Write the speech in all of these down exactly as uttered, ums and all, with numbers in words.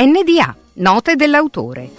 N D A, note dell'autore.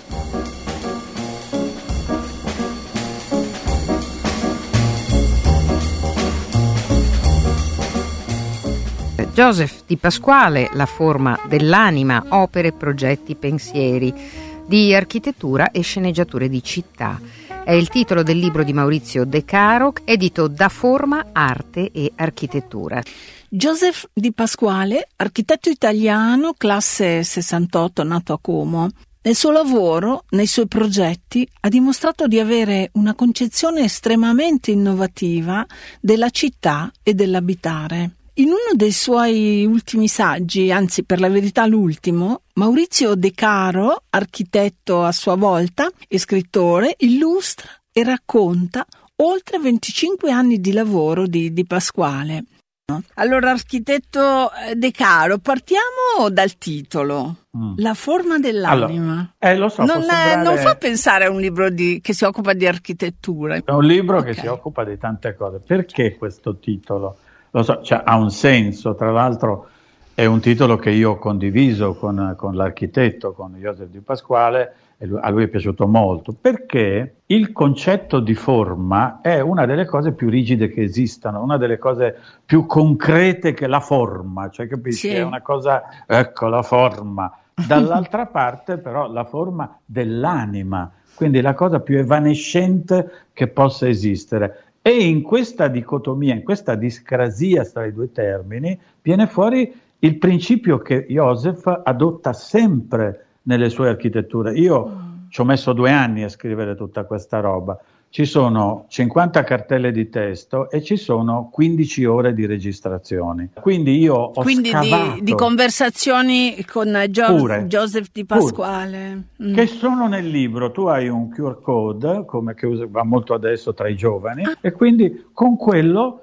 Joseph Di Pasquale, La forma dell'anima, opere, progetti, pensieri, di architettura e sceneggiature di città. È il titolo del libro di Maurizio De Caro, edito da Forma, Arte e Architettura. Joseph Di Pasquale, architetto italiano, classe sessantotto, nato a Como. Nel suo lavoro, nei suoi progetti, ha dimostrato di avere una concezione estremamente innovativa della città e dell'abitare. In uno dei suoi ultimi saggi, anzi per la verità l'ultimo, Maurizio De Caro, architetto a sua volta e scrittore, illustra e racconta oltre venticinque anni di lavoro di Di Pasquale. Allora, architetto De Caro, partiamo dal titolo. Mm. La forma dell'anima. Allora, eh, lo so, non, sembrare... non fa pensare a un libro di, che si occupa di architettura. È un libro okay. che si occupa di tante cose. Perché questo titolo? Lo so, cioè, ha un senso, tra l'altro è un titolo che io ho condiviso con, con l'architetto, con Joseph Di Pasquale, e lui, a lui è piaciuto molto, perché il concetto di forma è una delle cose più rigide che esistano, una delle cose più concrete che la forma, cioè capisci? Sì. È una cosa, ecco, la forma. Dall'altra parte però la forma dell'anima, quindi la cosa più evanescente che possa esistere. E in questa dicotomia, in questa discrasia tra i due termini, viene fuori il principio che Joseph adotta sempre nelle sue architetture. Io mm. ci ho messo due anni a scrivere tutta questa roba. Ci sono cinquanta cartelle di testo e ci sono quindici ore di registrazioni. Quindi io ho Quindi scavato... di, di conversazioni con Gio- pure, Joseph Di Pasquale. Mm. Che sono nel libro. Tu hai un Q R code, come che usa, va molto adesso tra i giovani, ah. e quindi con quello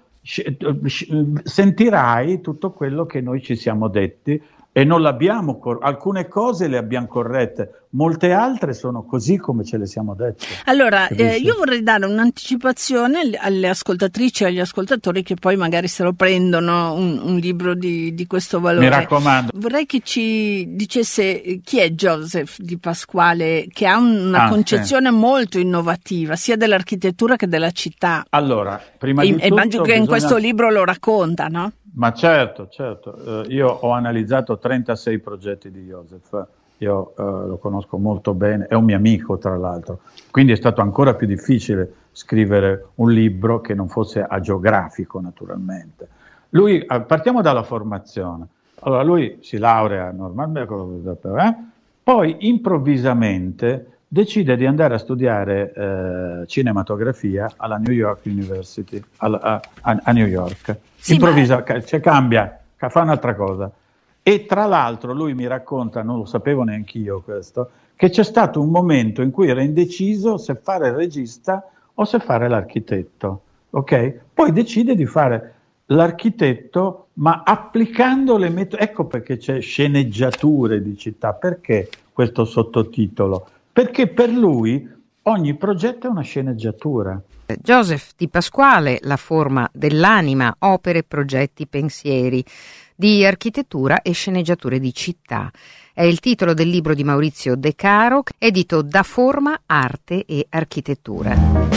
sentirai tutto quello che noi ci siamo detti. E non l'abbiamo, cor- alcune cose le abbiamo corrette, molte altre sono così come ce le siamo dette. Allora, eh, io vorrei dare un'anticipazione alle ascoltatrici e agli ascoltatori che poi magari se lo prendono un, un libro di, di questo valore. Mi raccomando. Vorrei che ci dicesse chi è Joseph Di Pasquale, che ha una ah, concezione sì. molto innovativa, sia dell'architettura che della città. Allora, prima e, di tutto... E immagino che bisogna... in questo libro lo racconta, no? Ma certo, certo. Uh, io ho analizzato trentasei progetti di Joseph, io uh, lo conosco molto bene, è un mio amico tra l'altro, quindi è stato ancora più difficile scrivere un libro che non fosse agiografico naturalmente. Lui, uh, partiamo dalla formazione. Allora lui si laurea normalmente, eh? Poi improvvisamente decide di andare a studiare eh, cinematografia alla New York University, alla, a, a, a New York. Sì, Improvvisa, ma... cioè, cambia, fa un'altra cosa. E tra l'altro lui mi racconta, non lo sapevo neanch'io questo, che c'è stato un momento in cui era indeciso se fare il regista o se fare l'architetto. Ok? Poi decide di fare l'architetto, ma applicando le metodi. Ecco perché c'è sceneggiature di città. Perché questo sottotitolo? Perché per lui ogni progetto è una sceneggiatura. Joseph Di Pasquale, La forma dell'anima, opere, progetti, pensieri, di architettura e sceneggiature di città. È il titolo del libro di Maurizio De Caro, edito da Forma, Arte e Architettura.